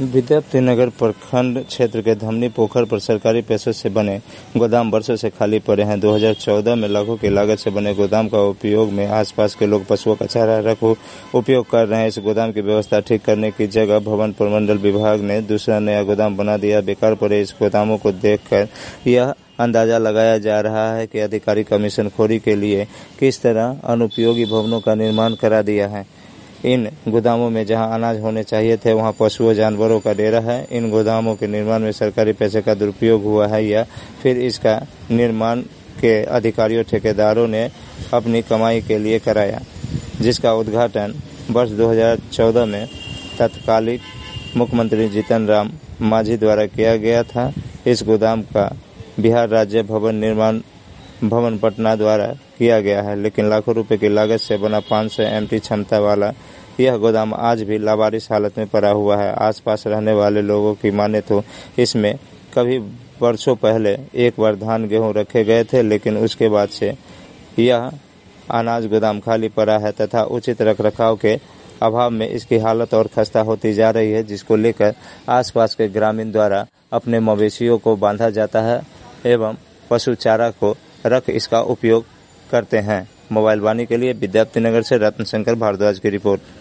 विद्यापतिनगर प्रखंड क्षेत्र के धमनी पोखर पर सरकारी पैसों से बने गोदाम वर्षों से खाली पड़े हैं। 2014 में लाखों की लागत से बने गोदाम का उपयोग में आसपास के लोग पशुओं का चारा रख उपयोग कर रहे हैं। इस गोदाम की व्यवस्था ठीक करने की जगह भवन प्रमंडल विभाग ने दूसरा नया गोदाम बना दिया। बेकार पड़े इस गोदामों को देखकर यह अंदाजा लगाया जा रहा है कि अधिकारी कमीशनखोरी के लिए किस तरह अनुपयोगी भवनों का निर्माण करा दिया है। इन गोदामों में जहां अनाज होने चाहिए थे वहां पशुओं जानवरों का डेरा है। इन गोदामों के निर्माण में सरकारी पैसे का दुरुपयोग हुआ है या फिर इसका निर्माण के अधिकारियों ठेकेदारों ने अपनी कमाई के लिए कराया, जिसका उद्घाटन वर्ष 2014 में तत्कालीन मुख्यमंत्री जीतन राम मांझी द्वारा किया गया था। इस गोदाम का बिहार राज्य भवन निर्माण भवन पटना द्वारा किया गया है, लेकिन लाखों रुपए की लागत से बना 500 MT क्षमता वाला यह गोदाम आज भी लावारिस हालत में पड़ा हुआ है। आसपास रहने वाले लोगों की माने तो इसमें कभी वर्षों पहले एक बार धान गेहूं रखे गए थे, लेकिन उसके बाद से यह अनाज गोदाम खाली पड़ा है तथा उचित रखरखाव के अभाव में इसकी हालत और खस्ता होती जा रही है, जिसको लेकर आसपास के ग्रामीण द्वारा अपने मवेशियों को बांधा जाता है एवं पशु चारा को रख इसका उपयोग करते हैं। मोबाइल वाणी के लिए विद्यापतिनगर से रत्न शंकर भारद्वाज की रिपोर्ट।